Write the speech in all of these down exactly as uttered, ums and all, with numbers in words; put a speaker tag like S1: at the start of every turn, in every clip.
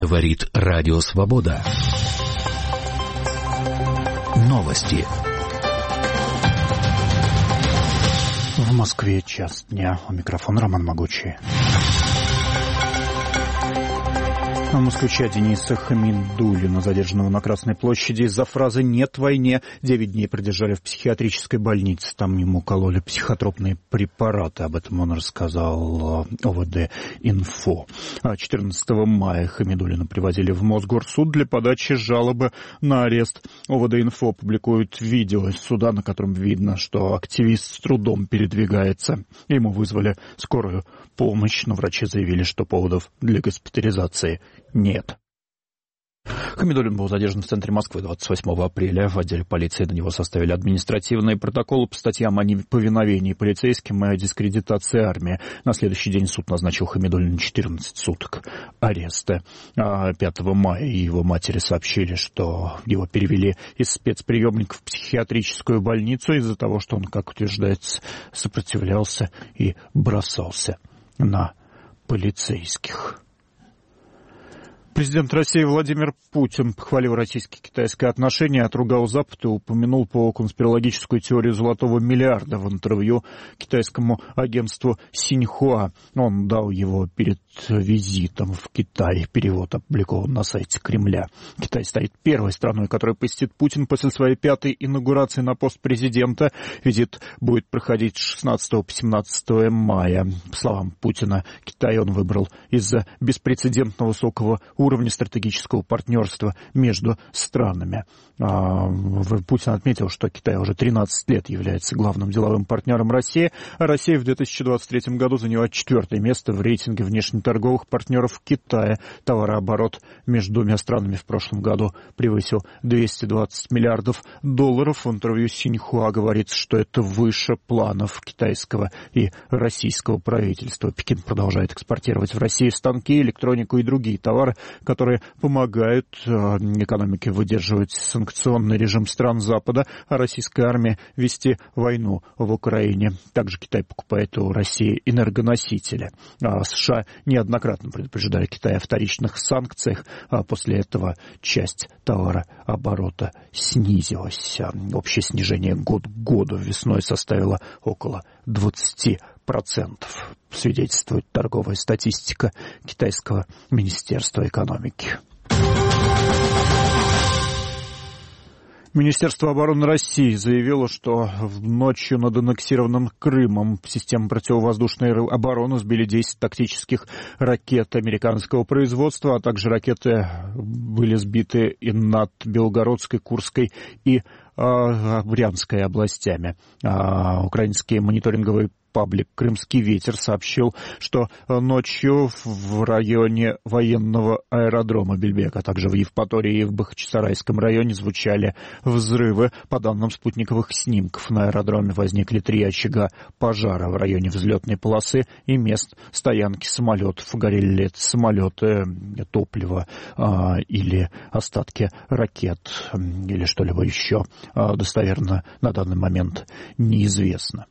S1: Говорит Радио Свобода. Новости.
S2: В Москве час дня. У микрофона Роман Могучий. А москвича Дениса Хамидуллина, задержанного на Красной площади из-за фразы «нет войне», девять дней продержали в психиатрической больнице. Там ему кололи психотропные препараты. Об этом он рассказал ОВД-Инфо. четырнадцатого мая Хамидуллина привозили в Мосгорсуд для подачи жалобы на арест. ОВД-Инфо публикует видео из суда, на котором видно, что активист с трудом передвигается. Ему вызвали скорую помощь, но врачи заявили, что поводов для госпитализации нет. Хамидуллин был задержан в центре Москвы двадцать восьмого апреля. В отделе полиции на него составили административные протоколы по статьям о неповиновении полицейским и о дискредитации армии. На следующий день суд назначил Хамидуллину четырнадцать суток ареста. пятого мая его матери сообщили, что его перевели из спецприемника в психиатрическую больницу из-за того, что он, как утверждается, сопротивлялся и бросался на полицейских. Президент России Владимир Путин похвалил российско-китайское отношение, отругал Запад и упомянул по конспирологическую теорию золотого миллиарда в интервью китайскому агентству Синьхуа. Он дал его перед визитом в Китай. Перевод опубликован на сайте Кремля. Китай станет первой страной, которую посетит Путин после своей пятой инаугурации на пост президента. Визит будет проходить с шестнадцатого по семнадцатое мая. По словам Путина, Китай он выбрал из-за беспрецедентно высокого уровня стратегического партнерства между странами. Путин отметил, что Китай уже тринадцать лет является главным деловым партнером России, а Россия в две тысячи двадцать третьем году заняла четвертое место в рейтинге внешнеторговых партнеров Китая. Товарооборот между двумя странами в прошлом году превысил двести двадцать миллиардов долларов. В интервью Синьхуа говорится, что это выше планов китайского и российского правительства. Пекин продолжает экспортировать в Россию станки, электронику и другие товары, которые помогают экономике выдерживать санкционный режим стран Запада, а российская армия вести войну в Украине. Также Китай покупает у России энергоносители. А США неоднократно предупреждали Китай о вторичных санкциях, а после этого часть товарооборота снизилась. Общее снижение год к году весной составило около двадцать процентов, свидетельствует торговая статистика Китайского министерства экономики. Министерство обороны России заявило, что ночью над аннексированным Крымом системы противовоздушной обороны сбили десять тактических ракет американского производства, а также ракеты были сбиты и над Белгородской, Курской и Брянской областями. Украинские мониторинговые паблик «Крымский ветер» сообщил, что ночью в районе военного аэродрома Бельбек, а также в Евпатории и в Бахчисарайском районе звучали взрывы. По данным спутниковых снимков, на аэродроме возникли три очага пожара в районе взлетной полосы и мест стоянки самолетов. Горели самолеты, топливо а, или остатки ракет или что-либо еще. А, достоверно на данный момент неизвестно.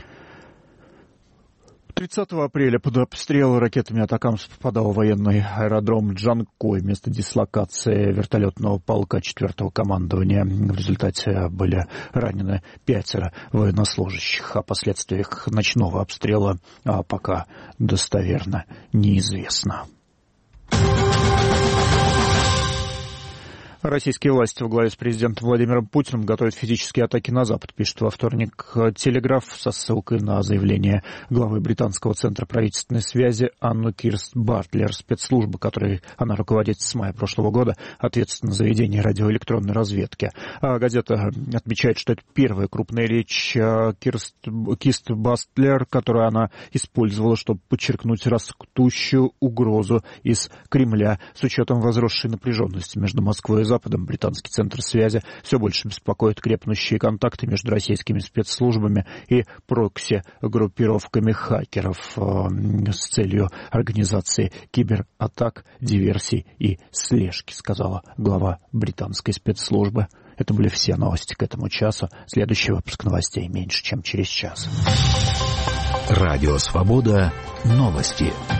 S2: тридцатого апреля под обстрел ракетами атакамс попадал военный аэродром Джанкой, место дислокации вертолетного полка четвертого командования. В результате были ранены пятеро военнослужащих. О последствиях ночного обстрела пока достоверно неизвестно. Российские власти во главе с президентом Владимиром Путиным готовят физические атаки на Запад, пишет во вторник «Телеграф» со ссылкой на заявление главы британского центра правительственной связи Анну Кирст Бартлер. Спецслужба, которой она руководит с мая прошлого года, ответственна за ведение радиоэлектронной разведки. А газета отмечает, что это первая крупная речь Кирст, Кирст Бартлер, которую она использовала, чтобы подчеркнуть растущую угрозу из Кремля с учетом возросшей напряженности между Москвой и Западом. Западом британский центр связи все больше беспокоит крепнущие контакты между российскими спецслужбами и прокси-группировками хакеров э, с целью организации кибератак, диверсий и слежки, сказала глава британской спецслужбы. Это были все новости к этому часу. Следующий выпуск новостей меньше, чем через час.
S1: Радио Свобода. Новости.